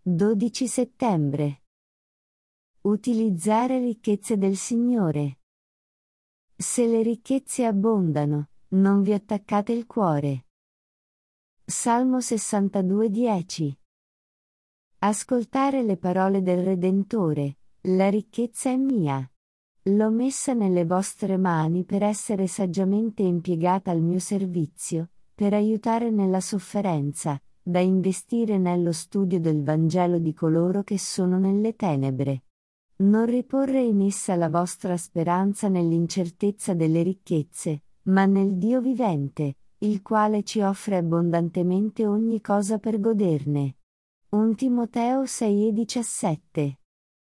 12 settembre. Utilizzare ricchezze del Signore. Se le ricchezze abbondano, non vi attaccate il cuore. Salmo 62:10. Ascoltare le parole del Redentore: la ricchezza è mia. L'ho messa nelle vostre mani per essere saggiamente impiegata al mio servizio, per aiutare nella sofferenza, da investire nello studio del Vangelo di coloro che sono nelle tenebre. Non riporre in essa la vostra speranza nell'incertezza delle ricchezze, ma nel Dio vivente, il quale ci offre abbondantemente ogni cosa per goderne. 1 Timoteo 6:17.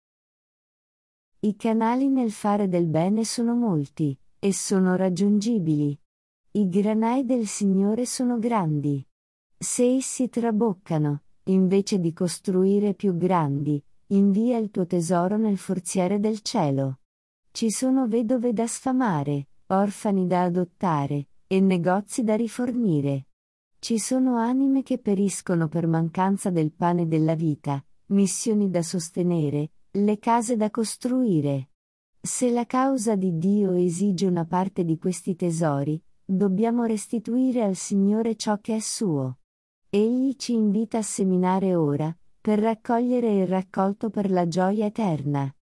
I canali nel fare del bene sono molti, e sono raggiungibili. I granai del Signore sono grandi. Se essi traboccano, invece di costruire più grandi, invia il tuo tesoro nel forziere del cielo. Ci sono vedove da sfamare, orfani da adottare, e negozi da rifornire. Ci sono anime che periscono per mancanza del pane della vita, missioni da sostenere, le case da costruire. Se la causa di Dio esige una parte di questi tesori, dobbiamo restituire al Signore ciò che è suo. Egli ci invita a seminare ora, per raccogliere il raccolto per la gioia eterna.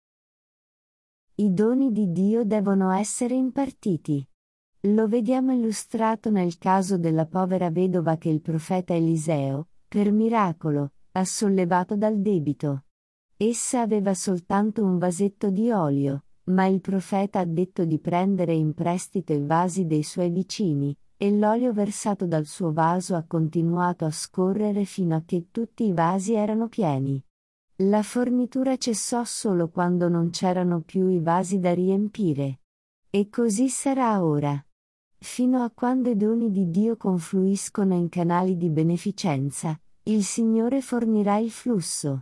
I doni di Dio devono essere impartiti. Lo vediamo illustrato nel caso della povera vedova che il profeta Eliseo, per miracolo, ha sollevato dal debito. Essa aveva soltanto un vasetto di olio, ma il profeta ha detto di prendere in prestito i vasi dei suoi vicini, e l'olio versato dal suo vaso ha continuato a scorrere fino a che tutti i vasi erano pieni. La fornitura cessò solo quando non c'erano più i vasi da riempire. E così sarà ora. Fino a quando i doni di Dio confluiscono in canali di beneficenza, il Signore fornirà il flusso.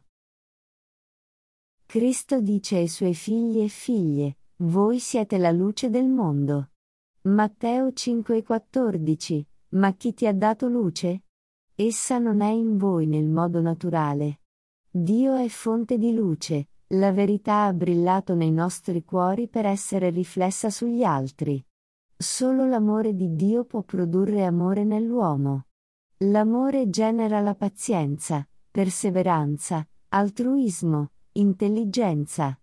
Cristo dice ai suoi figli e figlie: voi siete la luce del mondo. Matteo 5,14. Ma chi ti ha dato luce? Essa non è in voi nel modo naturale. Dio è fonte di luce, la verità ha brillato nei nostri cuori per essere riflessa sugli altri. Solo l'amore di Dio può produrre amore nell'uomo. L'amore genera la pazienza, perseveranza, altruismo, intelligenza.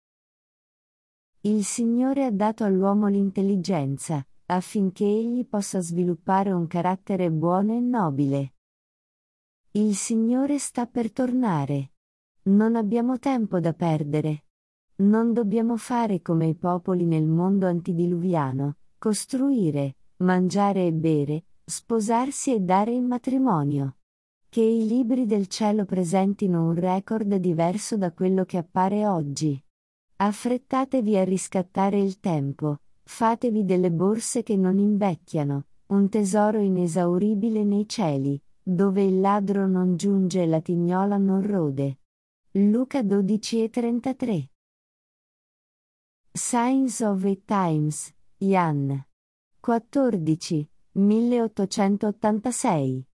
Il Signore ha dato all'uomo l'intelligenza, affinché egli possa sviluppare un carattere buono e nobile. Il Signore sta per tornare. Non abbiamo tempo da perdere. Non dobbiamo fare come i popoli nel mondo antidiluviano, costruire, mangiare e bere, sposarsi e dare in matrimonio. Che i libri del cielo presentino un record diverso da quello che appare oggi. Affrettatevi a riscattare il tempo, fatevi delle borse che non invecchiano, un tesoro inesauribile nei cieli, dove il ladro non giunge e la tignola non rode. Luca 12:33. Signs of the Times, Jan. 14, 1886.